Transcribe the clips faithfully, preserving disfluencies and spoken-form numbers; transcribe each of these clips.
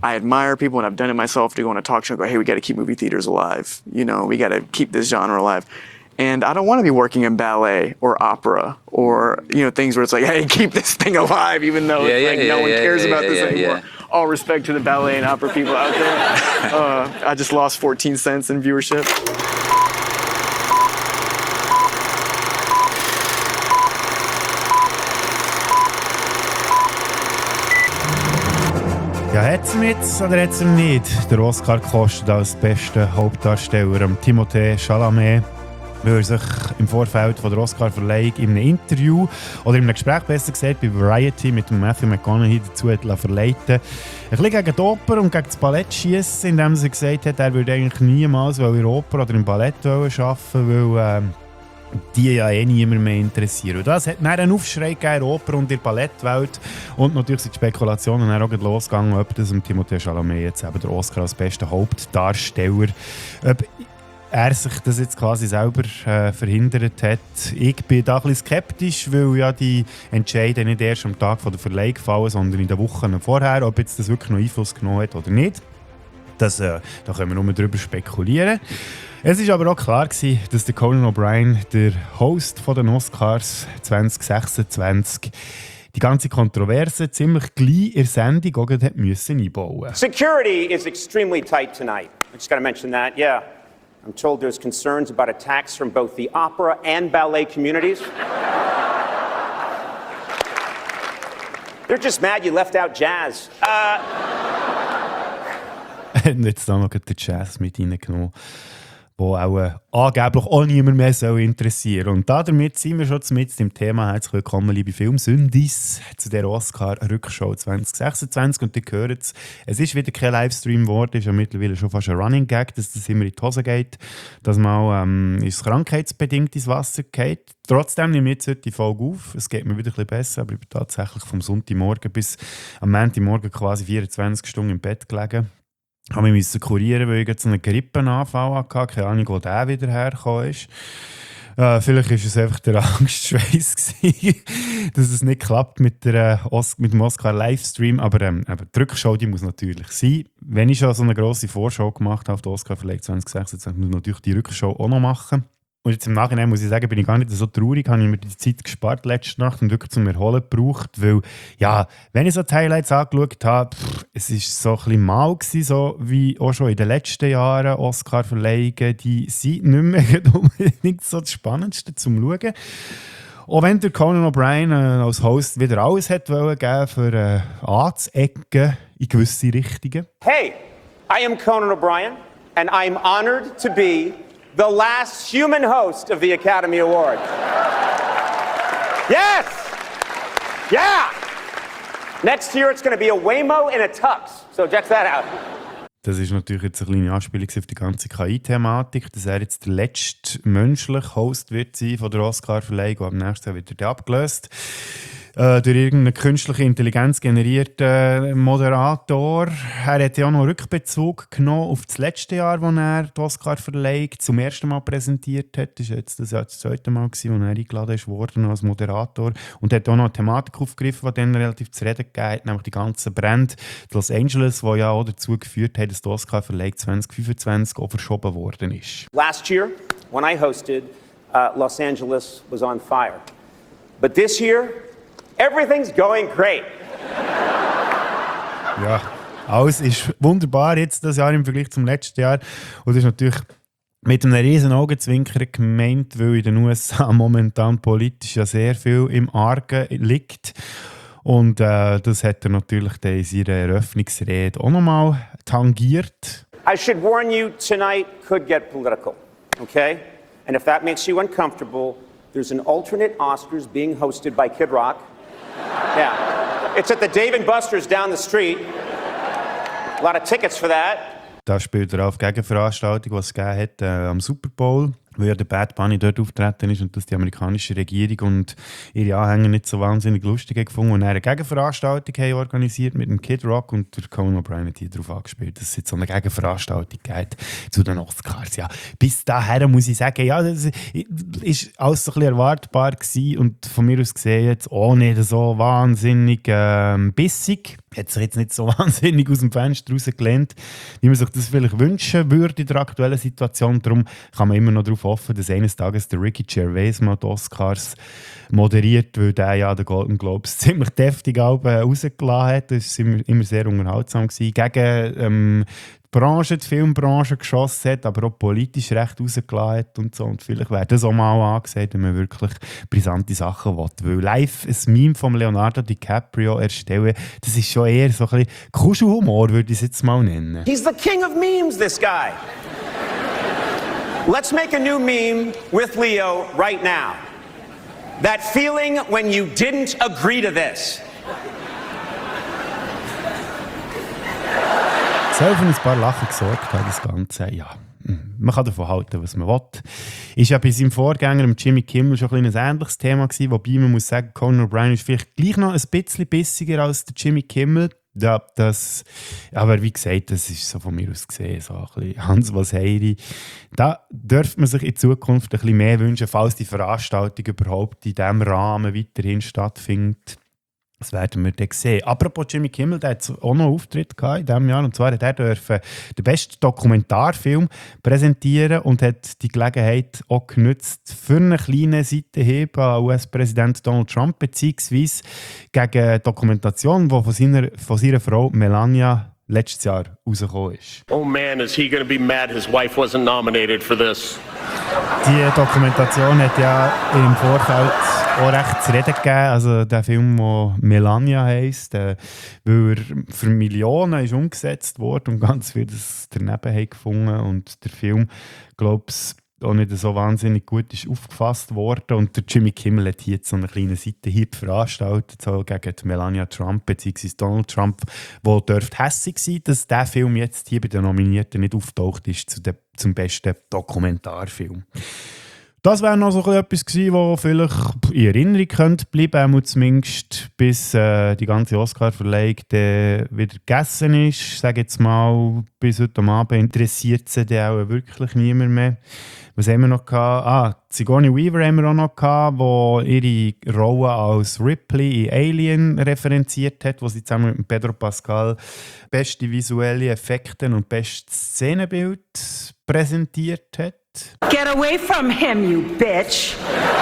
I admire people, and I've done it myself, to go on a talk show and go, hey, we got to keep movie theaters alive. You know, we got to keep this genre alive. And I don't want to be working in ballet or opera or, you know, things where it's like, hey, keep this thing alive, even though yeah, it's yeah, like yeah, no one yeah, cares yeah, about yeah, this yeah, anymore. Yeah. All respect to the ballet and opera people out there. Uh, I just lost fourteen cents in viewership. Ja, hat es mit oder hat es nicht? Der Oscar gekostet als bester Hauptdarsteller am Timothée Chalamet, weil er sich im Vorfeld von der Oscar-Verleihung in einem Interview oder in einem Gespräch, besser gesagt, bei Variety mit Matthew McConaughey dazu hat verleiten, ein bisschen gegen die Oper und gegen das Ballett schiessen, indem er gesagt hat, er würde eigentlich niemals in der Oper oder im Ballett arbeiten, weil ähm, die ja eh niemand mehr interessieren. Und das hat dann einen Aufschrei gegeben in der Oper und in der Ballettwelt. Und natürlich sind die Spekulationen dann auch losgegangen, ob das dem Timothée Chalamet jetzt eben der Oscar als bester Hauptdarsteller, ob er sich das jetzt quasi selber äh, verhindert hat. Ich bin da ein bisschen skeptisch, weil ja die Entscheide nicht erst am Tag von der Verleihung fallen, sondern in den Wochen vorher, ob jetzt das wirklich noch Einfluss genommen hat oder nicht. Das, äh, da können wir nur darüber spekulieren. Es war aber auch klar gewesen, dass der Conan O'Brien, der Host von den Oscars zwanzig sechsundzwanzig, die ganze Kontroverse ziemlich gleich in der Sendung auch hat müssen einbauen. Security is extremely tight tonight. I just got to mention that. Yeah, I'm told there's concerns about attacks from both the opera and ballet communities. They're just mad you left out jazz. Uh, Und jetzt da noch den Jazz mit reingenommen, der auch äh, angeblich auch niemand mehr soll interessieren soll. Und damit sind wir schon mit dem Thema. Herzlich willkommen, liebe Filmsündis, zu der Oscar-Rückschau zwanzig sechsundzwanzig. Und ihr hört es, es ist wieder kein Livestream geworden, es ist ja mittlerweile schon fast ein Running Gag, dass das immer in die Hose geht, dass mal ähm, ist krankheitsbedingt ins Wasser geht. Trotzdem nehme ich jetzt heute die Folge auf. Es geht mir wieder ein bisschen besser, aber ich bin tatsächlich vom Sonntagmorgen bis am Montagmorgen quasi vierundzwanzig Stunden im Bett gelegen. Ich musste mich kurieren, weil ich jetzt einen Grippenanfall hatte. Keine Ahnung, wo der wieder hergekommen ist. Äh, vielleicht war es einfach der Angstschweiß, dass es nicht klappt mit, der, Os- mit dem Oscar-Livestream. Aber ähm, die Rückschau die muss natürlich sein. Wenn ich schon so eine grosse Vorschau gemacht habe auf die Oscar-Verleihung zwanzig sechsundzwanzig, muss ich natürlich die Rückschau auch noch machen. Und jetzt im Nachhinein muss ich sagen, bin ich gar nicht so traurig, habe ich mir die Zeit gespart letzte Nacht und wirklich zum Erholen gebraucht, weil, ja, wenn ich so die Highlights angeschaut habe, pff, es war so ein bisschen mal gewesen, so wie auch schon in den letzten Jahren Oscar-Verleihungen, die sind nicht mehr unbedingt so das Spannendste zum Schauen. Auch wenn der Conan O'Brien äh, als Host wieder alles hat wollen geben, für äh, anzuecken in gewisse Richtungen. Hey, I am Conan O'Brien and I'm honored to be the last human host of the Academy Award. Yes! Yeah! Next year it's going to be a Waymo in a tux. So check that out. Das ist natürlich jetzt eine kleine Anspielung auf die ganze K I-Thematik, dass er jetzt der letzte menschliche Host wird sein von der Oscar-Verleihung, und am nächsten Jahr wird er abgelöst. Äh, durch irgendeinen künstliche Intelligenz generierten Moderator. Er hat ja auch noch Rückbezug genommen auf das letzte Jahr, als er die Oscar-Verleihung zum ersten Mal präsentiert hat. Das war jetzt das, Jahr das zweite Mal, als er eingeladen wurde als Moderator. Und hat auch noch eine Thematik aufgegriffen, die dann relativ zu reden gegeben hat, nämlich die ganzen Brände in Los Angeles, die ja auch dazu geführt haben, dass die Oscar-Verleihung zwanzig fünfundzwanzig auch verschoben worden ist. Last year, when I hosted, uh, Los Angeles was on fire. But this year, everything's going great. Ja, alles ist wunderbar jetzt das Jahr im Vergleich zum letzten Jahr. Und das ist natürlich mit einem riesen Augenzwinkern gemeint, weil in den U S A momentan politisch ja sehr viel im Argen liegt. Und äh, das hat er natürlich in seiner Eröffnungsrede auch nochmal tangiert. I should warn you, tonight could get political, okay? And if that makes you uncomfortable, there's an alternate Oscars being hosted by Kid Rock. Yeah, it's at the Dave and Buster's down the street. A lot of tickets for that. Da spielt er auf Gegenveranstaltung, die es gegeben hat äh, am Super Bowl. weil ja der Bad Bunny dort auftreten ist und dass die amerikanische Regierung und ihre Anhänger nicht so wahnsinnig lustig haben gefunden und eine Gegenveranstaltung haben organisiert mit dem Kid Rock und der Conan O'Brien hat hier darauf angespielt, dass es jetzt so eine Gegenveranstaltung gibt zu den Oscars. Ja, bis dahin muss ich sagen, ja, das ist alles so ein bisschen erwartbar gewesen und von mir aus gesehen jetzt auch nicht so wahnsinnig ähm, bissig. Hat sich jetzt nicht so wahnsinnig aus dem Fenster rausgelehnt, wie man sich das vielleicht wünschen würde in der aktuellen Situation. Darum kann man immer noch darauf hoffen, dass eines Tages der Ricky Gervais mal die Oscars moderiert, weil der ja den Golden Globes ziemlich deftig rausgelassen hat. Das war immer, immer sehr unterhaltsam gewesen. Gegen ähm, die Branche, die Filmbranche geschossen hat, aber auch politisch recht rausgelassen hat und so. Und vielleicht wäre das auch mal angesagt, wenn man wirklich brisante Sachen will. Weil live ein Meme von Leonardo DiCaprio erstellen, das ist schon eher so ein bisschen Kuschelhumor, würde ich es jetzt mal nennen. He's the king of memes, this guy. Let's make a new meme with Leo right now. That feeling when you didn't agree to this. Soll für ein paar Lachen gesorgt haben, das Ganze, ja. Man kann davon halten, was man will. Ist ja bei seinem Vorgänger, Jimmy Kimmel, schon ein, ein ähnliches Thema gewesen, wobei man muss sagen, Conan O'Brien ist vielleicht gleich noch ein bisschen bissiger als der Jimmy Kimmel. Ja, das, aber wie gesagt, das ist so von mir aus gesehen, so ein bisschen Hans Wasseiri. Da dürfte man sich in Zukunft ein bisschen mehr wünschen, falls die Veranstaltung überhaupt in diesem Rahmen weiterhin stattfindet. Das werden wir dann sehen. Apropos Jimmy Kimmel, der hat auch noch einen Auftritt gehabt in diesem Jahr. Und zwar hat er dürfen den besten Dokumentarfilm präsentieren und hat die Gelegenheit auch genutzt für einen kleinen Seitenhieb an U S-Präsident Donald Trump, beziehungsweise gegen eine Dokumentation, die von seiner, von seiner Frau Melania letztes Jahr rausgekommen ist. Oh man, is he going to be mad his wife wasn't nominated for this? Die Dokumentation hat ja im Vorfeld auch recht zu reden gegeben. Also der Film, der Melania heisst, äh, weil er für Millionen ist umgesetzt wurde und ganz viele das daneben haben gefunden. Und der Film, glaube ich, auch nicht so wahnsinnig gut ist aufgefasst worden. Und der Jimmy Kimmel hat hier jetzt so einen kleinen Seitenhieb veranstaltet, so gegen Melania Trump bzw. Donald Trump, der dürfte hässig sein, dass dieser Film jetzt hier bei den Nominierten nicht auftaucht ist zu de, zum besten Dokumentarfilm. Das wäre noch so etwas gewesen, was vielleicht in Erinnerung könnte bleiben, könnte, zumindest bis äh, die ganze Oscar-Verleihung wieder gegessen ist. Ich sage jetzt mal, bis heute Abend interessiert sie dann auch wirklich niemand mehr. Was haben wir noch gehabt? Ah, Sigourney Weaver haben wir auch noch gehabt, die ihre Rolle als Ripley in Alien referenziert hat, wo sie zusammen mit Pedro Pascal beste visuelle Effekte und bestes Szenenbild präsentiert hat. Get away from him, you bitch!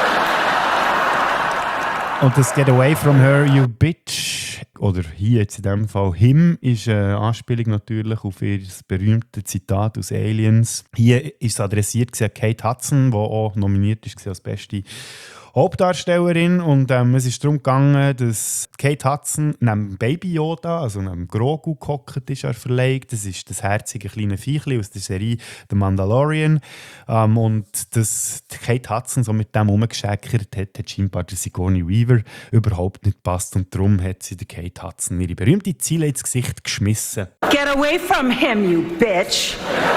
Und das Get Away From Her, You Bitch, oder hier jetzt in diesem Fall Him, ist eine Anspielung natürlich auf ihr berühmtes Zitat aus Aliens. Hier ist es adressiert an Kate Hudson, die auch nominiert ist als beste Hauptdarstellerin. Und ähm, es ist darum gegangen, dass Kate Hudson neben Baby Yoda, also neben Grogu, gehockt ist, verlegt. Das ist das herzige kleine Viechli aus der Serie The Mandalorian. Ähm, und dass Kate Hudson so mit dem rumgeschäkert hat, hat scheinbar der Sigourney Weaver überhaupt nicht gepasst. Und darum hat sie der Kate Hudson ihre berühmte Ziele ins Gesicht geschmissen. Get away from him, you bitch!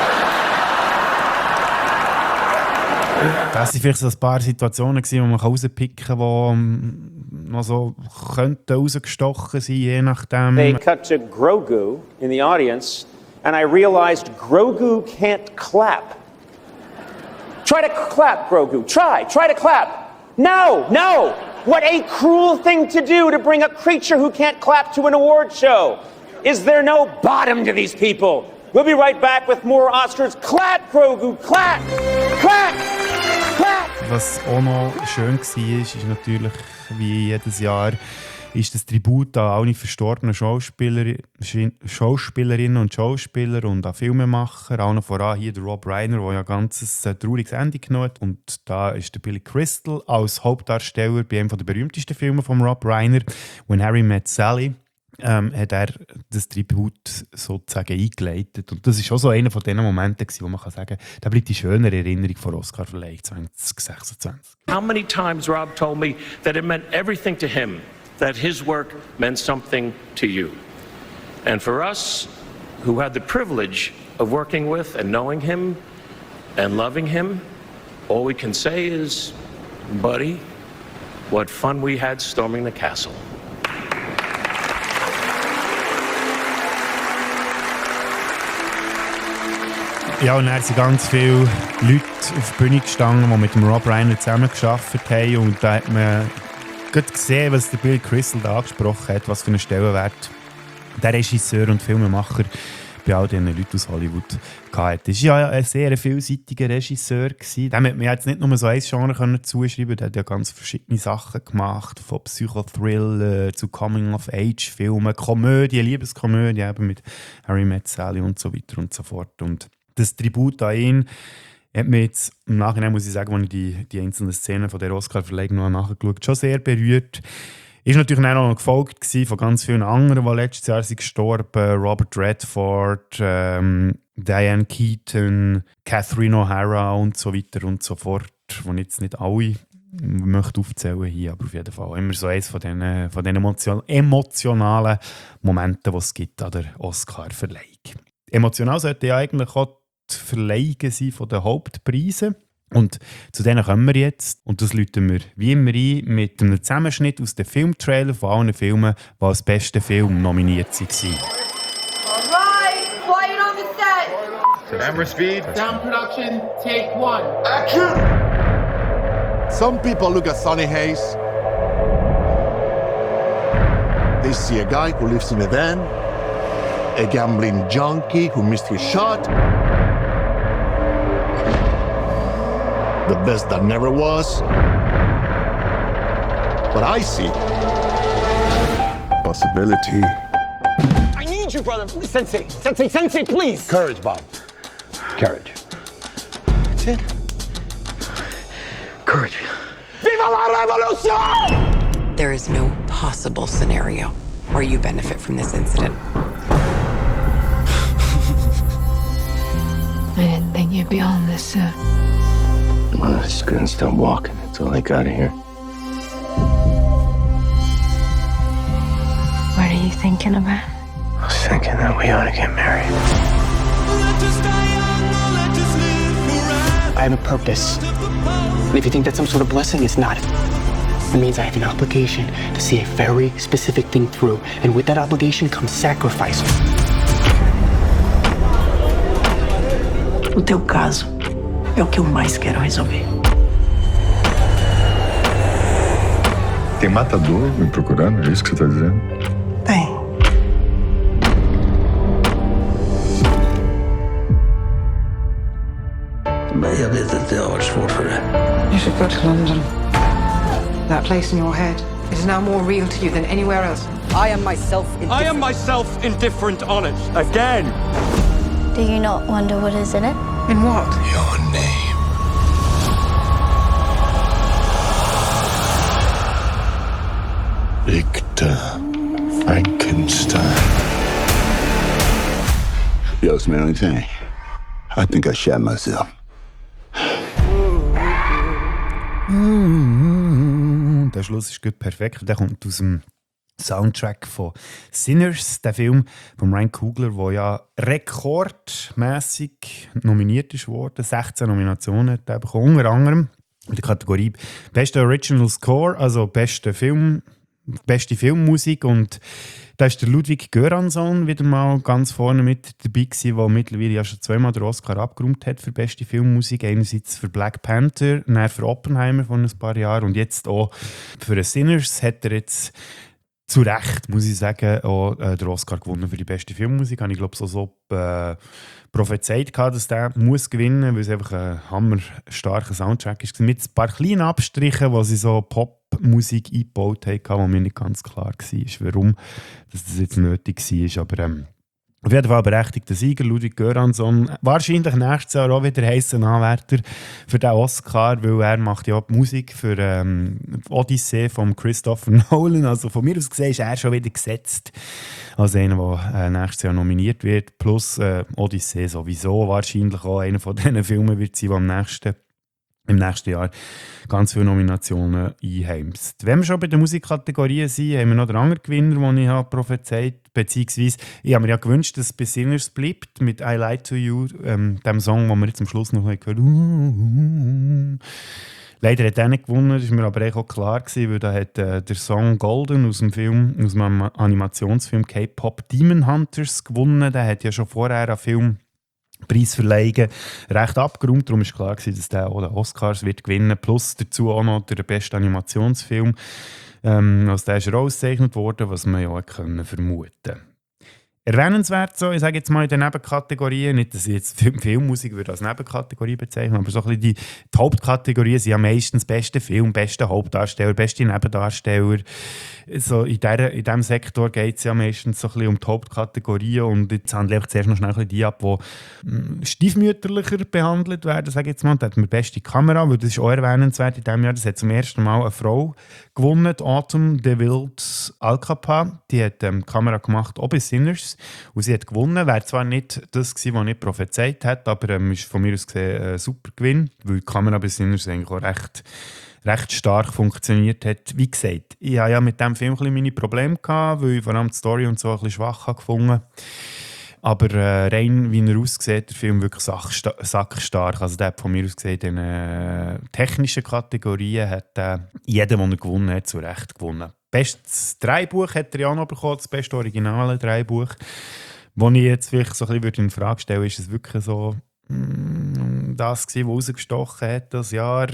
Das waren vielleicht so ein paar Situationen, die man rauspicken kann, die um, noch so könnten rausgestochen sein, je nachdem. They cut to Grogu in the audience, and I realized Grogu can't clap. Try to clap, Grogu. Try. Try to clap. No, no! What a cruel thing to do to bring a creature who can't clap to an award show. Is there no bottom to these people? We'll be right back with more Oscars. Clap, Grogu! Clap! Clap! Clap! Was auch noch schön war, ist, ist natürlich, wie jedes Jahr, ist das Tribut an alle verstorbenen Schauspieler, Schauspielerinnen und Schauspieler und an Filmemacher. Allen voran hier der Rob Reiner, der ja ein ganzes äh, trauriges Ende genommen hat. Und da ist der Billy Crystal als Hauptdarsteller bei einem der berühmtesten Filme von Rob Reiner, «When Harry Met Sally». Ähm, hat er das Tribut sozusagen eingeleitet. Und das war auch so einer von diesen Momenten, wo man kann sagen kann, da bleibt die schönere Erinnerung von Oscar-Verleihung zwanzig sechsundzwanzig. How many times Rob told me that it meant everything to him, that his work meant something to you. And for us, who had the privilege of working with and knowing him and loving him, all we can say is, buddy, what fun we had storming the castle. Ja, und dann sind ganz viele Leute auf die Bühne gestanden, die mit dem Rob Reiner zusammengearbeitet haben. Und da hat man gut gesehen, was der Bill Crystal da angesprochen hat, was für einen Stellenwert der Regisseur und Filmemacher bei all diesen Leuten aus Hollywood hatte. Er war ja ein sehr vielseitiger Regisseur. Dem hat man jetzt nicht nur so ein Genre zuschreiben, der hat ja ganz verschiedene Sachen gemacht, von Psychothriller zu Coming-of-Age-Filmen, Komödie, Liebeskomödie eben mit Harry Met Sally und so weiter und so fort. Und das Tribut an ihn hat mich jetzt, im Nachhinein muss ich sagen, als ich die, die einzelnen Szenen von der Oscar-Verleihung noch nachgeschaut, schon sehr berührt. Ist natürlich auch noch gefolgt von ganz vielen anderen, die letztes Jahr sind gestorben. Robert Redford, ähm, Diane Keaton, Catherine O'Hara und so weiter und so fort. Die jetzt nicht alle möchte aufzählen hier, aber auf jeden Fall immer so eines von diesen, von diesen emotion- emotionalen Momenten, die es gibt an der Oscar-Verleihung. Emotional sollte ja eigentlich auch die Verleihungen sein von den Hauptpreisen. Und zu denen kommen wir jetzt. Und das läuten wir wie immer ein mit einem Zusammenschnitt aus den Filmtrailern von allen Filmen, die als bester Film nominiert waren. All right, quiet on the set. Camera speed. Sound production, take one. Action! Some people look at Sonny Hayes. They see a guy who lives in a van, a gambling junkie who missed his shot, the best that never was. But I see possibility. I need you, brother. Sensei, Sensei, Sensei, please. Courage, Bob. Courage. That's it. Courage. Viva la revolution! There is no possible scenario where you benefit from this incident. I didn't think you'd be on this, sir. Well, I just couldn't stop walking until I got here. What are you thinking about? I was thinking that we ought to get married. I have a purpose. And if you think that's some sort of blessing, it's not. It means I have an obligation to see a very specific thing through. And with that obligation comes sacrifice. O teu caso é o que eu mais quero resolver. Tem matador me procurando? É isso que você tá dizendo? Tem. Men jag vet att det har varit svårt för dig. You should go to London. That place in your head, it is now more real to you than anywhere else. I am myself indifferent. I am myself indifferent on it. Again. Do you not wonder what is in it? In what? Your name. Victor Frankenstein. Yo, it's the only thing. I think I shot myself. Mm-hmm. Der Schluss ist gut perfekt. Der kommt aus dem Soundtrack von Sinners, der Film von Ryan Coogler, der ja rekordmäßig nominiert ist worden. sechzehn Nominationen hat er bekommen, unter anderem in der Kategorie Beste Original Score, also beste Film, beste Filmmusik. Und da ist der Ludwig Göransson wieder mal ganz vorne mit dabei gewesen, der mittlerweile ja schon zweimal den Oscar abgeräumt hat für beste Filmmusik. Einerseits für Black Panther, dann für Oppenheimer vor ein paar Jahren und jetzt auch für Sinners hat er jetzt zu Recht, muss ich sagen, auch äh, den Oscar gewonnen für die beste Filmmusik. Habe ich glaube so, so äh, prophezeit gehabt, dass der muss gewinnen, weil es einfach ein hammerstarker Soundtrack ist. Mit ein paar kleinen Abstrichen, wo sie so Popmusik eingebaut haben, wo mir nicht ganz klar war, warum dass das jetzt nötig war. Aber ähm, auf jeden Fall berechtigter Sieger, Ludwig Göransson. Wahrscheinlich nächstes Jahr auch wieder heißer Anwärter für den Oscar, weil er macht ja auch die Musik für ähm, Odyssey von Christopher Nolan. Also von mir aus gesehen ist er schon wieder gesetzt als einer, der äh, nächstes Jahr nominiert wird. Plus äh, Odyssey sowieso wahrscheinlich auch einer von diesen Filmen wird sein, der am nächsten im nächsten Jahr ganz viele Nominationen einheimst. Wenn wir schon bei den Musikkategorien sind, haben wir noch den anderen Gewinner, den ich habe prophezeit, beziehungsweise ich habe mir ja gewünscht, dass es bei Sinners bleibt mit «I Lie to You», ähm, dem Song, den wir jetzt am Schluss noch gehört haben. Leider hat er nicht gewonnen, das war mir aber auch klar gewesen, weil da hat äh, der Song «Golden» aus dem Film, aus dem Animationsfilm K-Pop «Demon Hunters» gewonnen. Der hat ja schon vorher einen Film Preisverleihungen recht abgeräumt. Darum war klar, dass der auch den Oscars wird gewinnen. Plus dazu auch noch der beste Animationsfilm. Ähm, also der ist er ausgezeichnet worden, was man ja können vermuten konnte. Erwähnenswert, so, ich sage jetzt mal in den Nebenkategorien, nicht, dass ich jetzt Film, Filmmusik würde als Nebenkategorie bezeichnen, aber so ein bisschen die, die Hauptkategorien sind ja meistens beste Film, beste Hauptdarsteller, beste Nebendarsteller. So in, der, in diesem Sektor geht es ja meistens so ein bisschen um die Hauptkategorien und jetzt handle ich zuerst noch schnell ein bisschen die ab, die stiefmütterlicher behandelt werden, sage ich jetzt mal. Da hat man beste Kamera, weil das ist auch erwähnenswert in diesem Jahr, das hat zum ersten Mal eine Frau gewonnen, Autumn DeWilde Alcapa. Die hat ähm, die Kamera gemacht, auch bei Sinners. Und sie hat gewonnen. Wäre zwar nicht das gewesen, was ich prophezeit hätte, aber ähm, ist von mir aus gesehen ein super Gewinn, weil die Kamera bei Sinners eigentlich auch recht, recht stark funktioniert hat. Wie gesagt, ich hatte ja mit diesem Film ein bisschen meine Probleme gehabt, weil ich vor allem die Story und so ein bisschen schwach habe gefunden. Aber äh, rein wie er aussieht, der Film wirklich sackstark. Also der hat von mir aus gesehen, in den äh, technischen Kategorien hat äh, jeder, der er gewonnen hat, zu Recht gewonnen. Bestes Drehbuch hat er ja auch noch bekommen, das beste originale Drehbuch. Wo ich jetzt vielleicht so ein bisschen in Frage stelle, ist es wirklich so mm, das gewesen, was rausgestochen hat, das Jahr?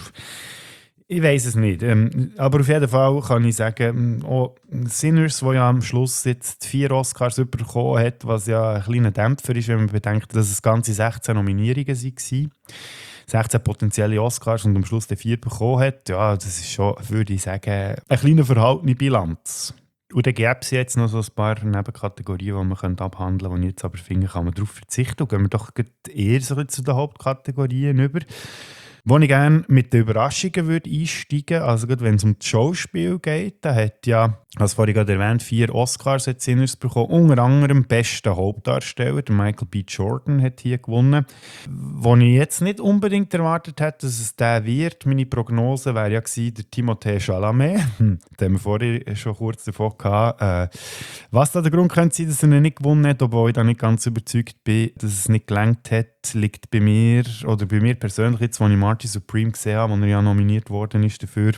Ich weiß es nicht. Ähm, aber auf jeden Fall kann ich sagen, oh, Sinners, der ja am Schluss jetzt vier Oscars bekommen hat, was ja ein kleiner Dämpfer ist, wenn man bedenkt, dass es ganze sechzehn Nominierungen waren. sechzehn potenzielle Oscars und am Schluss den vier bekommen hat. Ja, das ist schon, würde ich sagen, eine kleine verhaltene Bilanz. Und dann gäbe es jetzt noch so ein paar Nebenkategorien, die man abhandeln könnte, die ich jetzt aber finde, kann man darauf verzichten. Und gehen wir doch eher so zu den Hauptkategorien über. Wo ich gerne mit den Überraschungen würde einsteigen würde, also gerade wenn es um das Schauspiel geht, da hat ja, als vorhin gerade erwähnt, vier Oscars hat Sinners bekommen, unter anderem besten Hauptdarsteller, der Michael B. Jordan hat hier gewonnen. Wo ich jetzt nicht unbedingt erwartet hätte, dass es der wird, meine Prognose wäre ja gewesen, der Timothée Chalamet, hm, den haben wir vorhin schon kurz davon gehabt. Äh, was da der Grund könnte sein, dass er ihn nicht gewonnen hat, obwohl ich da nicht ganz überzeugt bin, dass es nicht gelangt hat, liegt bei mir, oder bei mir persönlich jetzt, als ich Marty Supreme gesehen habe, wo er ja nominiert worden ist dafür.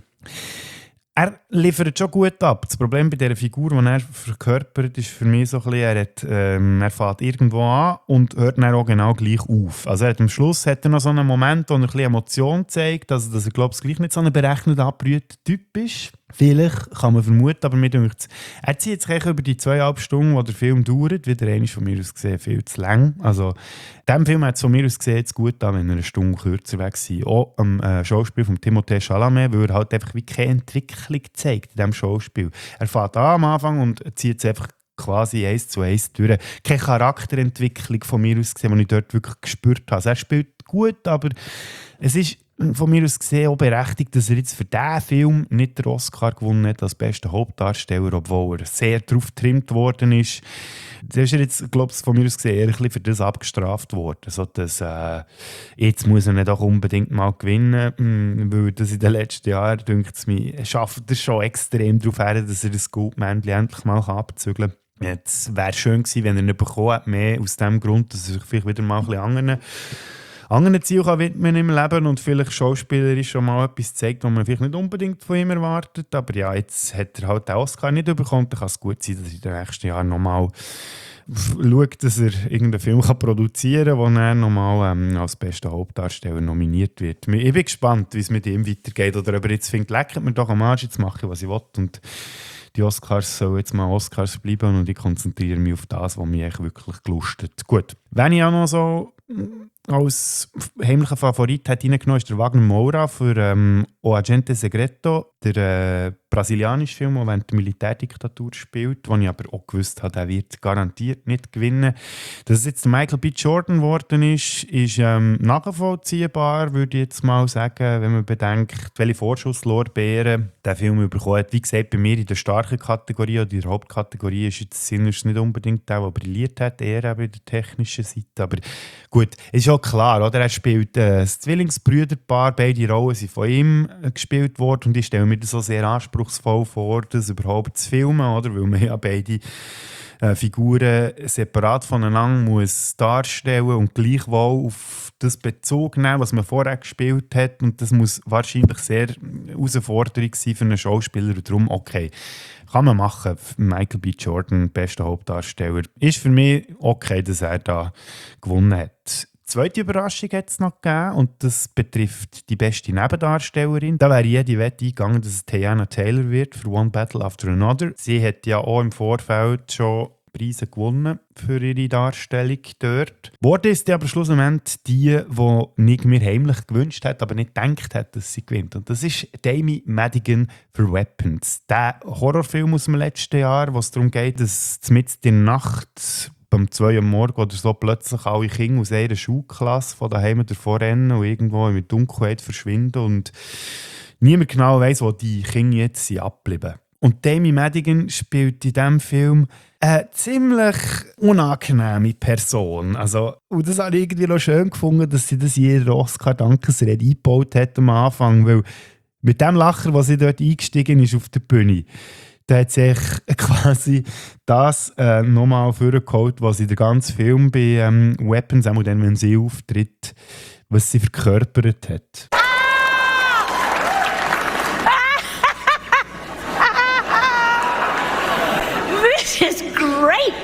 Er liefert schon gut ab. Das Problem bei dieser Figur, die er verkörpert, ist für mich so ein bisschen, er, hat, ähm, er fährt irgendwo an und hört dann auch genau gleich auf. Also er hat am Schluss hat er noch so einen Moment, wo er ein bisschen Emotion zeigt, also dass er, glaube ich, gleich nicht so ein berechnet abgerührter Typ ist. Vielleicht kann man vermuten, aber mir denkt, er zieht sich über die zweieinhalb Stunden, die der Film dauert, wieder einmal von mir aus gesehen viel zu lang. Also, diesem Film hat es von mir aus gesehen jetzt gut an, wenn er eine Stunde kürzer weg war. Auch am äh, Schauspiel von Timothée Chalamet, weil er halt einfach wie keine Entwicklung zeigt in diesem Schauspiel. Er fährt an am Anfang und zieht es einfach quasi eins zu eins durch. Keine Charakterentwicklung von mir aus gesehen, die ich dort wirklich gespürt habe. Also er spielt gut, aber es ist von mir aus gesehen auch berechtigt, dass er jetzt für diesen Film nicht den Oscar gewonnen hat als bester Hauptdarsteller, obwohl er sehr darauf getrimmt worden ist. Da ist er jetzt, glaube ich, von mir aus gesehen eher ein bisschen für das abgestraft worden. So, dass, äh, jetzt muss er nicht auch unbedingt mal gewinnen, weil das in den letzten Jahren, denke ich mir, schafft er schon extrem darauf her, dass er das Goldmännchen endlich mal abzügeln kann. Jetzt wäre es schön gewesen, wenn er nicht bekommen hätte, mehr aus dem Grund, dass er sich vielleicht wieder mal ein bisschen anderen anderen Zielen kann widmen im Leben und vielleicht schauspielerisch schon mal etwas zeigt, was man vielleicht nicht unbedingt von ihm erwartet. Aber ja, jetzt hat er halt den Oscar nicht bekommen. Dann kann es gut sein, dass er in den nächsten Jahren nochmal schaut, dass er irgendeinen Film kann produzieren kann, wo er nochmal ähm, als bester Hauptdarsteller nominiert wird. Ich bin gespannt, wie es mit ihm weitergeht. Oder ob er jetzt findet, leckert mir doch am Arsch, jetzt mache ich, was ich will. Und die Oscars sollen jetzt mal Oscars bleiben und ich konzentriere mich auf das, was mich eigentlich wirklich gelustet. Gut, wenn ich auch noch so als heimlicher Favorit hat reingenommen, ist der Wagner Moura für ähm, O Agente Secreto, der äh, brasilianische Film, der während der Militärdiktatur spielt, wo ich aber auch gewusst habe, der wird garantiert nicht gewinnen. Dass es jetzt Michael B. Jordan geworden ist, ist ähm, nachvollziehbar, würde ich jetzt mal sagen, wenn man bedenkt, welche Vorschusslorbeeren der Film bekommen hat. Wie gesagt, bei mir in der starken Kategorie oder in der Hauptkategorie ist jetzt Sinners nicht unbedingt der, der brilliert hat, eher aber in der technischen Seite. Aber gut, es ist auch klar, oder? Er spielt äh, das Zwillingsbrüderpaar, beide Rollen sind von ihm äh, gespielt worden und ich stelle mir das so sehr anspruchsvoll vor, das überhaupt zu filmen, oder? Weil man ja beide äh, Figuren separat voneinander muss darstellen und gleichwohl auf das Bezug nehmen, was man vorher gespielt hat, und das muss wahrscheinlich sehr Herausforderung sein für einen Schauspieler und darum okay. Kann man machen. Michael B. Jordan, bester Hauptdarsteller. Ist für mich okay, dass er da gewonnen hat. Die zweite Überraschung hat es noch gegeben und das betrifft die beste Nebendarstellerin. Da wäre jede Wette eingegangen, dass es Teyana Taylor wird für One Battle After Another. Sie hat ja auch im Vorfeld schon Preise gewonnen für ihre Darstellung dort. Wurde ist aber schlussendlich die, die Nick mir heimlich gewünscht hat, aber nicht gedacht hat, dass sie gewinnt. Und das ist Amy Madigan für Weapons. Der Horrorfilm aus dem letzten Jahr, wo es darum geht, dass mitten in der Nacht um zwei Uhr morgens oder so plötzlich alle Kinder aus ihrer Schulklasse von daheim davor rennen und irgendwo in der Dunkelheit verschwinden und niemand genau weiss, wo die Kinder jetzt sind abgeblieben. Und Amy Madigan spielt in diesem Film eine ziemlich unangenehme Person. Also, und das habe ich irgendwie noch schön gefunden, dass sie das in ihrer Oscar-Dankesrede eingebaut hat am Anfang, weil mit dem Lacher, was sie dort eingestiegen ist auf der Bühne, da hat sie quasi das äh, nochmal vorgeholt, was sie den ganzen Film bei ähm, Weapons, auch dann, wenn sie auftritt, was sie verkörpert hat. This is great!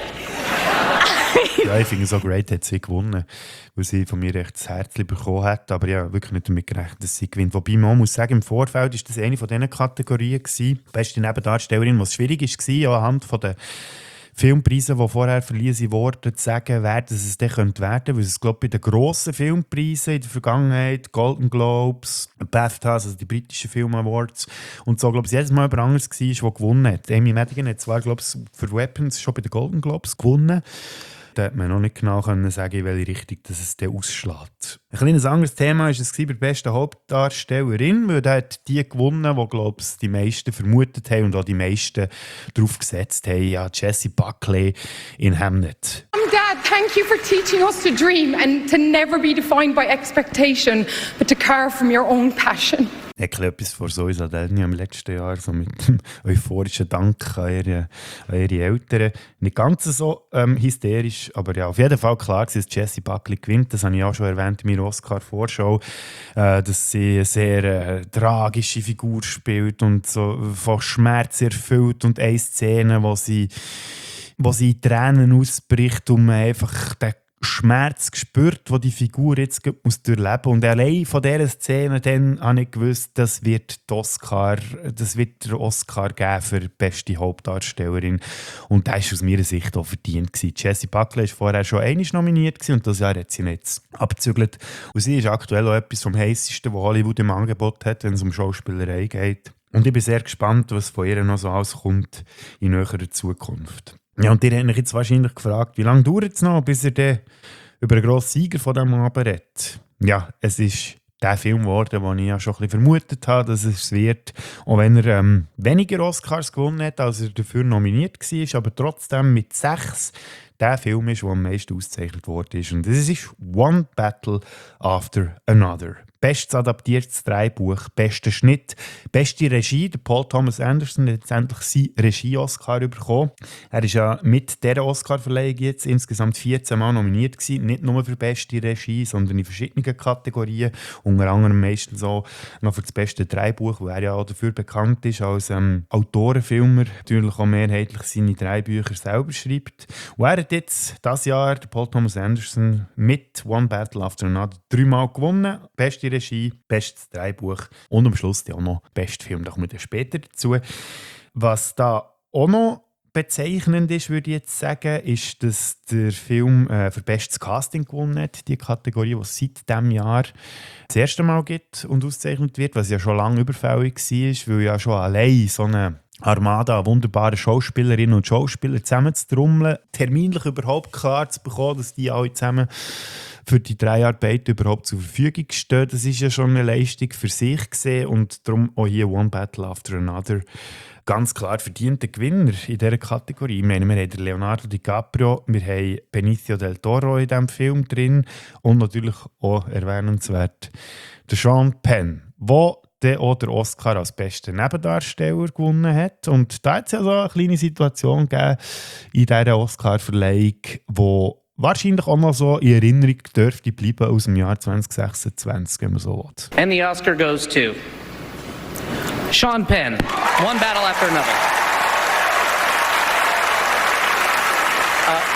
Ja, ich finde es so great, hat sie gewonnen, weil sie von mir echt das Herz bekommen hat, aber ja, wirklich nicht damit gerechnet, dass sie gewinnt. Wobei man muss sagen, im Vorfeld war das eine von diesen Kategorien gewesen. Beste Nebendarstellerin, was schwierig war, anhand von den Filmpreisen, die vorher verliehen wurden, zu sagen, wer das es dann werden könnte, weil es, glaube ich, bei den grossen Filmpreisen in der Vergangenheit, Golden Globes, BAFTAs, also die britischen Film Awards, und so, glaube ich, jedes Mal jemand anderes war, der gewonnen hat. Amy Madigan hat zwar, glaube ich, für Weapons schon bei den Golden Globes gewonnen. Da hat man noch nicht genau können sagen, in welche Richtung das es dann ausschlägt. Ein kleines anderes Thema war es bei der besten Hauptdarstellerin, weil da hat die gewonnen, die, glaube ich, die meisten vermutet haben und auch die meisten darauf gesetzt haben, ja, Jessie Buckley in Hamnet. Mom, Dad, thank you for teaching us to dream and to never be defined by expectation, but to carve from your own passion. Ich habe etwas vor so Saldelni im letzten Jahr, so mit dem euphorischen Dank an ihre, an ihre Eltern. Nicht ganz so ähm, hysterisch, aber ja, auf jeden Fall klar, dass Jessie Buckley gewinnt. Das habe ich auch schon erwähnt in meiner Oscar-Vorschau, äh, dass sie eine sehr äh, tragische Figur spielt und so von Schmerz erfüllt und eine Szene, wo sie, wo sie in Tränen ausbricht, um einfach den Schmerz gespürt, den die Figur jetzt muss durchleben muss. Und allein von dieser Szene dann habe ich gewusst, das wird, Oscar, das wird der Oscar geben für die beste Hauptdarstellerin. Und das war aus meiner Sicht auch verdient gewesen. Jessie Buckley war vorher schon einmal nominiert gewesen, und das Jahr hat sie jetzt abgezügelt. Und sie ist aktuell auch etwas vom Heißesten, was Hollywood im Angebot hat, wenn es um Schauspielerei geht. Und ich bin sehr gespannt, was von ihr noch so alles kommt in näherer Zukunft. Ja, und ihr habt mich jetzt wahrscheinlich gefragt, wie lange dauert es noch, bis ihr dann über einen grossen Sieger von diesem Abend redet? Ja, es ist der Film geworden, den ich ja schon ein bisschen vermutet habe, dass es wird. Auch wenn er ähm, weniger Oscars gewonnen hat, als er dafür nominiert war, aber trotzdem mit sechs der Film ist, der am meisten ausgezeichnet worden ist. Und das ist One Battle After Another. Bestes adaptiertes Drehbuch, bester Schnitt, beste Regie. Der Paul Thomas Anderson hat jetzt endlich seinen Regie-Oscar bekommen. Er ist ja mit dieser Oscar-Verleihung jetzt insgesamt vierzehn Mal nominiert gewesen. Nicht nur für beste Regie, sondern in verschiedenen Kategorien. Unter anderem meistens auch noch für das beste Drehbuch, weil er ja auch dafür bekannt ist, als ähm, Autorenfilmer natürlich auch mehrheitlich seine Drehbücher selber schreibt. Und er hat jetzt dieses Jahr, der Paul Thomas Anderson, mit One Battle After Another dreimal gewonnen. Beste Regie, bestes Drehbuch und am Schluss auch noch bester Film. Da kommen wir dann später dazu. Was da auch noch bezeichnend ist, würde ich jetzt sagen, ist, dass der Film äh, für bestes Casting gewonnen hat. Die Kategorie, die es seit diesem Jahr das erste Mal gibt und ausgezeichnet wird, was ja schon lange überfällig war, weil ja schon allein so eine Armada an wunderbaren Schauspielerinnen und Schauspieler zusammenzutrommeln, terminlich überhaupt klar zu bekommen, dass die alle zusammen für die Dreharbeiten überhaupt zur Verfügung stehen. Das ist ja schon eine Leistung für sich gesehen und darum auch hier One Battle After Another ganz klar verdienter Gewinner in dieser Kategorie. Ich meine, wir haben Leonardo DiCaprio, wir haben Benicio del Toro in diesem Film drin und natürlich auch erwähnenswert der Sean Penn, der der auch den Oscar als bester Nebendarsteller gewonnen hat. Und da hat es ja so eine kleine Situation gegeben in dieser Oscar-Verleihung, die wahrscheinlich auch noch so in Erinnerung dürfte bleiben aus dem Jahr zwanzig sechsundzwanzig, wenn man so will. And the Oscar goes to Sean Penn, one battle after another. Uh,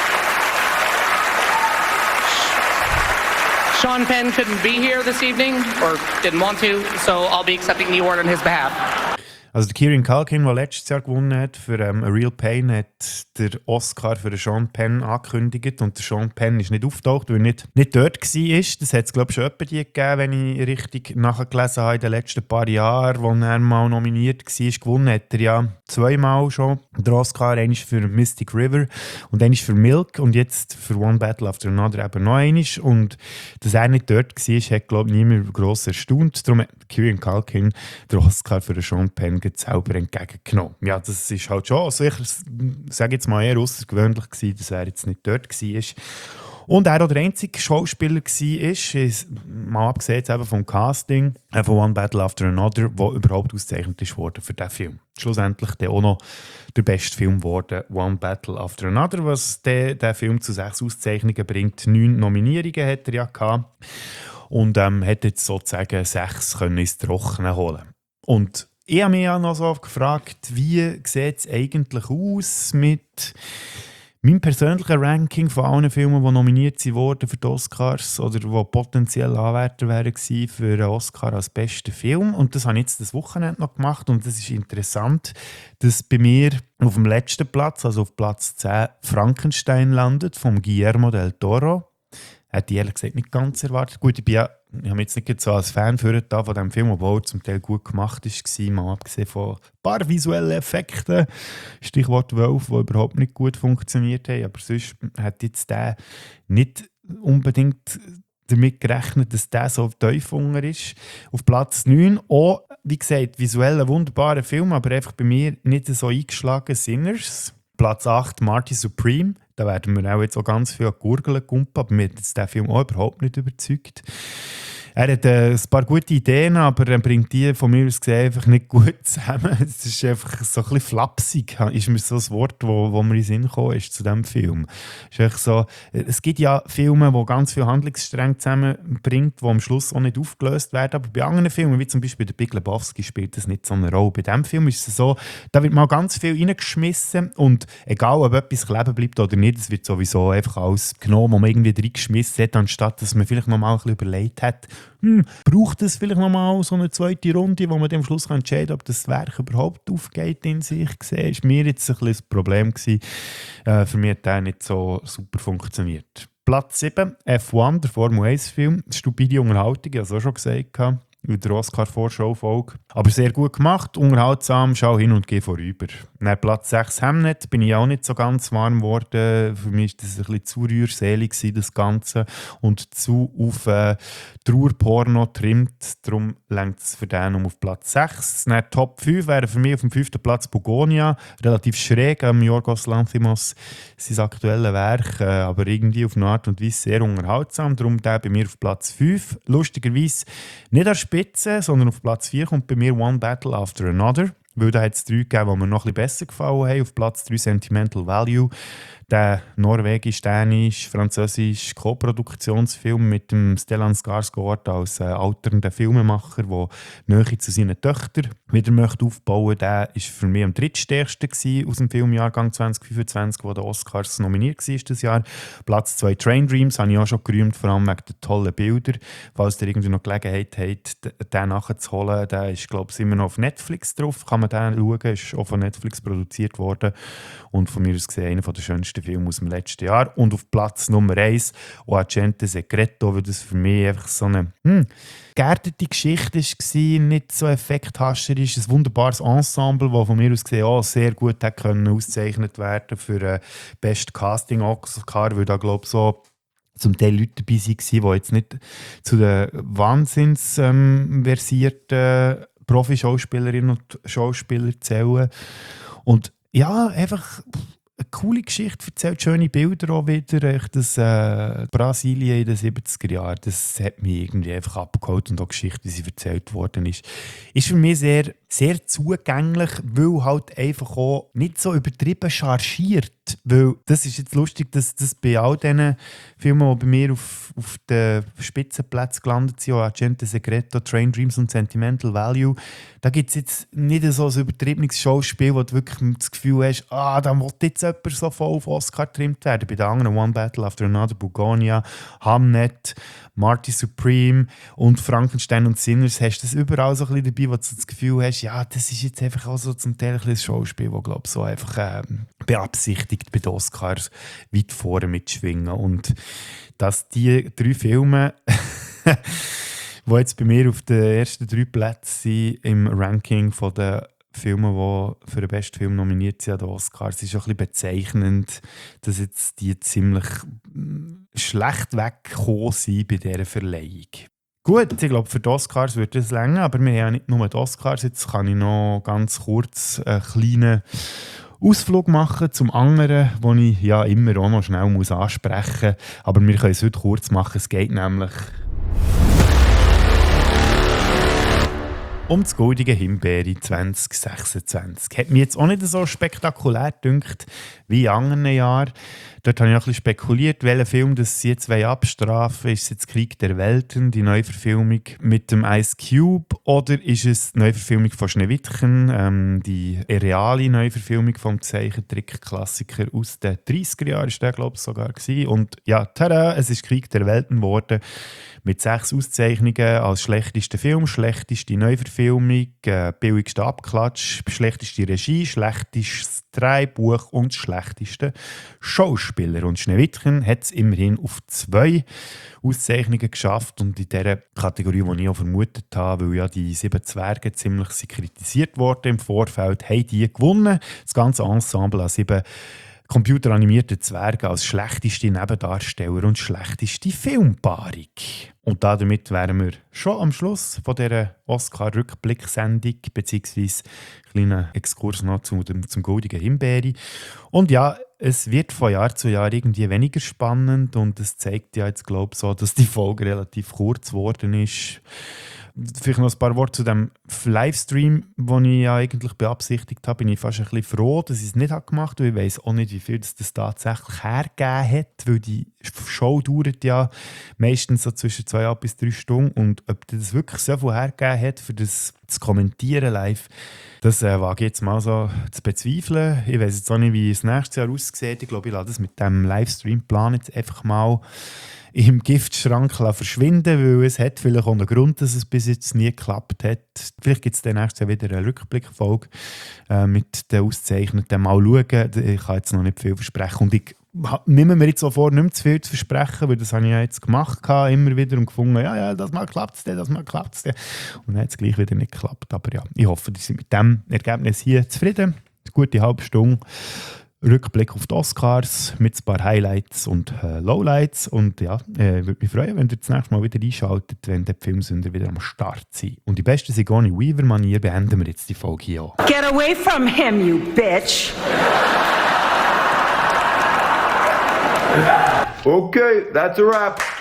Sean Penn couldn't be here this evening, or didn't want to, so I'll be accepting the award on his behalf. Also der Kieran Culkin, der letztes Jahr gewonnen hat für ähm, A Real Pain, hat den Oscar für den Sean Penn angekündigt und der Sean Penn ist nicht auftaucht, weil er nicht, nicht dort war. Das hat es, glaube ich, schon etwa die gegeben, wenn ich richtig nachgelesen habe in den letzten paar Jahren, wo er mal nominiert war. Gewonnen hat er ja zweimal schon den Oscar, einmal für Mystic River und einmal für Milk und jetzt für One Battle After Another eben noch einmal. Und dass er nicht dort war, hat, glaube ich, niemand gross erstaunt. Darum hat Kieran Culkin den Oscar für den Sean Penn selber entgegengenommen. Ja, das ist halt schon, also ich sage jetzt mal eher außergewöhnlich gewesen, dass er jetzt nicht dort war. Und er auch der einzige Schauspieler war, ist, mal abgesehen eben vom Casting von One Battle After Another, der überhaupt ausgezeichnet ist worden für diesen Film. Schlussendlich dann auch noch der beste Film geworden, One Battle After Another, was der, der Film zu sechs Auszeichnungen bringt. Neun Nominierungen hat er ja gehabt und ähm, hat jetzt sozusagen sechs können ins Trockene holen. Und ich habe mich ja noch so gefragt, wie sieht es eigentlich aus mit meinem persönlichen Ranking von allen Filmen, die nominiert wurden für die Oscars oder die potenziell Anwärter wären für einen Oscar als besten Film. Und das habe ich jetzt das Wochenende noch gemacht und das ist interessant, dass bei mir auf dem letzten Platz, also auf Platz zehn, Frankenstein landet, von Guillermo del Toro. Hätte ich ehrlich gesagt nicht ganz erwartet. Gut, ich bin ja Ich habe mich jetzt nicht so als Fan von diesem Film, obwohl er zum Teil gut gemacht war, mal abgesehen von ein paar visuellen Effekten, Stichwort Wolf, die überhaupt nicht gut funktioniert haben. Aber sonst hat jetzt der nicht unbedingt damit gerechnet, dass der so tief unter ist. Auf Platz neun auch, wie gesagt, visuell ein wunderbarer Film, aber einfach bei mir nicht so eingeschlagen, Sinners. Platz acht, Marty Supreme. Da werden wir auch jetzt auch ganz viel Gurgeln kumpen, aber mir hat jetzt der Film auch überhaupt nicht überzeugt. Er hat äh, ein paar gute Ideen, aber er bringt die von mir aus gesehen einfach nicht gut zusammen. Es ist einfach so ein bisschen flapsig, ist mir so das Wort, wo, wo mir in den Sinn gekommen ist zu diesem Film. Es, ist so, es gibt ja Filme, die ganz viele Handlungsstränge zusammenbringen, die am Schluss auch nicht aufgelöst werden, aber bei anderen Filmen, wie zum Beispiel der Big Lebowski, spielt das nicht so eine Rolle. Bei diesem Film ist es so, da wird mal ganz viel reingeschmissen und egal, ob etwas kleben bleibt oder nicht, es wird sowieso einfach alles genommen, was man irgendwie reingeschmissen hat, anstatt dass man vielleicht noch mal ein bisschen überlegt hat, Hm, braucht es vielleicht noch mal so eine zweite Runde, wo man dann am Schluss entscheiden kann, ob das Werk überhaupt aufgeht in sich gesehen. Das war mir jetzt ein bisschen das Problem gewesen. Äh, für mich hat der nicht so super funktioniert. Platz sieben, F eins, der Formel eins Film. Stupide Unterhaltung, ich habe es auch schon gesagt, in der Oscar-Vorschau-Folge. Aber sehr gut gemacht, unterhaltsam, schau hin und geh vorüber. Dann Platz sechs, Hamnet, bin ich auch nicht so ganz warm geworden. Für mich war das ein bisschen zu rührselig, das Ganze. Und zu auf äh, Trauerporno trimmt. Darum lenkt es für den um auf Platz sechs. Dann Top fünf wäre für mich auf dem fünften Platz Bugonia. Relativ schräg am Yorgos Lanthimos sein aktuelles Werk, äh, aber irgendwie auf eine Art und Weise sehr unterhaltsam. Darum der bei mir auf Platz fünf. Lustigerweise nicht an Spitze, sondern auf Platz vier kommt bei mir One Battle After Another. Weil da hat es drei gegeben, die mir noch ein bisschen besser gefallen haben. Auf Platz drei Sentimental Value. Der norwegisch-dänisch-französisch Co-Produktionsfilm mit dem Stellan Skarsgård als äh, alternder Filmemacher, der Nähe zu seinen Töchtern wieder möchte aufbauen. Der war für mich am drittstärksten aus dem Filmjahrgang zwanzig fünfundzwanzig, wo der Oscars nominiert war dieses Jahr. Platz zwei Train Dreams habe ich auch schon gerühmt, vor allem wegen der tollen Bilder. Falls ihr irgendwie noch Gelegenheit habt, den nachzuholen, der ist, glaube ich, immer noch auf Netflix drauf. Kann man den schauen, ist auch von Netflix produziert worden und von mir aus gesehen einer der schönsten Film aus dem letzten Jahr. Und auf Platz Nummer eins O Agente Secreto, weil das für mich einfach so eine hm, geerdete Geschichte war, nicht so effekthascherisch, ein wunderbares Ensemble, das von mir aus gesehen auch sehr gut hat können ausgezeichnet werden für äh, Best Casting Oscar, weil da glaube ich so zum Teil Leute dabei waren, die jetzt nicht zu den wahnsinns ähm, versierten Profi-Schauspielerinnen und Schauspieler zählen. Und ja, einfach eine coole Geschichte, erzählt schöne Bilder auch wieder. Das äh, Brasilien in den siebziger Jahren, das hat mich irgendwie einfach abgeholt. Und auch die Geschichte, wie sie erzählt worden ist, ist für mich sehr, sehr zugänglich, weil halt einfach auch nicht so übertrieben chargiert. Weil das ist jetzt lustig, dass das bei all diesen Filmen, die bei mir auf, auf den Spitzenplätzen gelandet sind, Agente Secreto, Train Dreams und Sentimental Value, da gibt es jetzt nicht so ein übertriebenes Schauspiel, wo du wirklich das Gefühl hast, ah, da will jetzt jemand so voll auf Oscar getrimmt werden. Bei den anderen One Battle After Another, Bugonia, Hamnet, Marty Supreme und Frankenstein und Sinners, hast du das überall so ein bisschen dabei, wo du das Gefühl hast, ja, das ist jetzt einfach auch so zum Teil ein bisschen ein Schauspiel, das, glaube ich, so einfach ähm, beabsichtigt bei den Oscars weit vorne mitschwingen. Und dass die drei Filme, die jetzt bei mir auf den ersten drei Plätzen sind im Ranking von den Filme, die für den besten Film nominiert sind an den Oscars, ist auch ein bisschen bezeichnend, dass jetzt die ziemlich schlecht weggekommen sind bei dieser Verleihung. Gut, ich glaube, für die Oscars wird das länger, aber wir haben ja nicht nur die Oscars. Jetzt kann ich noch ganz kurz einen kleinen Ausflug machen zum anderen, den ich ja immer auch noch schnell muss ansprechen muss. Aber wir können es heute kurz machen. Es geht nämlich um das Goldige Himbeere zwanzig sechsundzwanzig. Hat mich jetzt auch nicht so spektakulär gedünkt wie in anderen Jahren. Dort habe ich auch ein bisschen spekuliert, welchen Film das sie jetzt abstrafen wollen. Ist es jetzt Krieg der Welten, die Neuverfilmung mit dem Ice Cube, oder ist es die Neuverfilmung von Schneewittchen, ähm, die reale Neuverfilmung vom Zeichentrick-Klassiker aus den dreißiger Jahren, ist der, glaube ich, sogar gewesen. Und ja, tada, es ist Krieg der Welten geworden, mit sechs Auszeichnungen als schlechtester Film, schlechteste Neuverfilmung, äh, billigster Abklatsch, schlechteste Regie, schlechtestes Drehbuch und schlechteste Schauspieler. Und Schneewittchen hat es immerhin auf zwei Auszeichnungen geschafft. Und in dieser Kategorie, die ich auch vermutet habe, weil ja die sieben Zwerge ziemlich kritisiert wurden im Vorfeld, haben die gewonnen. Das ganze Ensemble an sieben computeranimierte Zwerge als schlechteste Nebendarsteller und schlechteste Filmpaarung. Und damit wären wir schon am Schluss von dieser Oscar-Rückblick-Sendung, beziehungsweise einen kleinen Exkurs noch zum, zum Goldigen Himbeere. Und ja, es wird von Jahr zu Jahr irgendwie weniger spannend und es zeigt ja jetzt, glaube ich, so, dass die Folge relativ kurz geworden ist. Vielleicht noch ein paar Worte zu dem Livestream, den ich ja eigentlich beabsichtigt habe. Bin ich fast ein bisschen froh, dass ich es nicht gemacht habe. Ich weiss auch nicht, wie viel das, das tatsächlich hergegeben hat, weil die Show dauert ja meistens so zwischen zwei bis drei Stunden. Und ob das wirklich so viel hergegeben hat, für das zu kommentieren live, das äh, wage ich jetzt mal so zu bezweifeln. Ich weiss jetzt auch nicht, wie es nächstes Jahr aussieht. Ich glaube, ich lasse das mit dem Livestream-Plan jetzt einfach mal im Giftschrank verschwinden, weil es hat vielleicht auch einen Grund, dass es bis jetzt nie geklappt hat. Vielleicht gibt es dann nächstes Jahr wieder eine Rückblickfolge äh, mit den Auszeichneten. Mal schauen, ich kann jetzt noch nicht viel versprechen. Und ich nehme mir jetzt so vor, nicht mehr zu viel zu versprechen, weil das habe ich ja jetzt gemacht, immer wieder und gefunden, ja, ja, das mal klappt es, das mal klappt es. Und dann hat es gleich wieder nicht geklappt. Aber ja, ich hoffe, dass Sie mit dem Ergebnis hier zufrieden. Eine gute halbe Stunde Rückblick auf die Oscars mit ein paar Highlights und äh, Lowlights. Und ja, äh, würde mich freuen, wenn ihr das nächste Mal wieder einschaltet, wenn die Filmsünder wieder am Start sind. Und die beste Sigourney Weaver-Manier beenden wir jetzt die Folge hier auch. Get away from him, you bitch! Okay, that's a wrap.